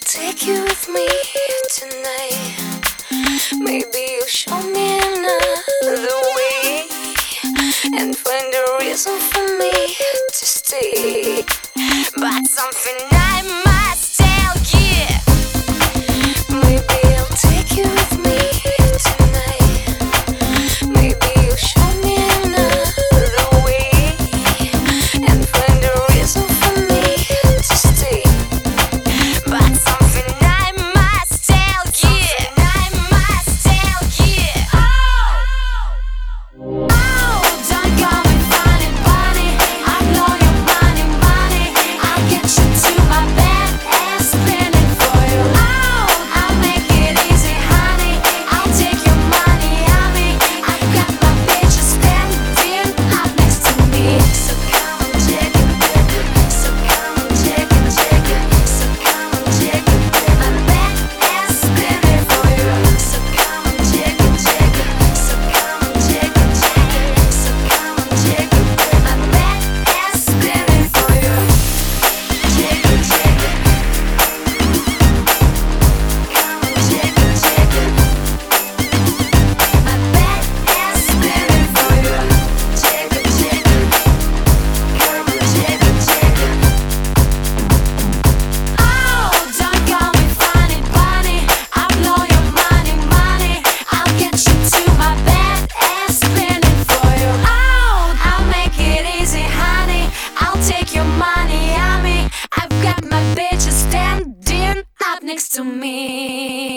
take you with me tonight. Maybe you'll show me another way and find a reason for me to stay. But something I must tell you. Maybe I'll take you with me tonight. Maybe you'll show me another way and find a reason for me to stay. But something I must tell you. I must tell you. Oh, don't go and find it, bunny. I know you're money. I'll get you to my bed and spin it for you. Oh, I'll make it easy, honey. I'll take your money on me. I've got my bitches standing up next to me. So come and check it, baby. So come and check it. So come and check it, baby. My bed and spin it for you. So come and check it. So come and check it. So come and check it, baby. My bed and spin it for you. Check it. Come and check it. My bed and spin it for you. Check it. Come and check it. Oh, don't go and find it, bunny. I know you're money. I'll get you to my bed and spin it for you. Oh, I'll make it easy, honey. I'll take your money on me. I've got my bitches standing up next to me.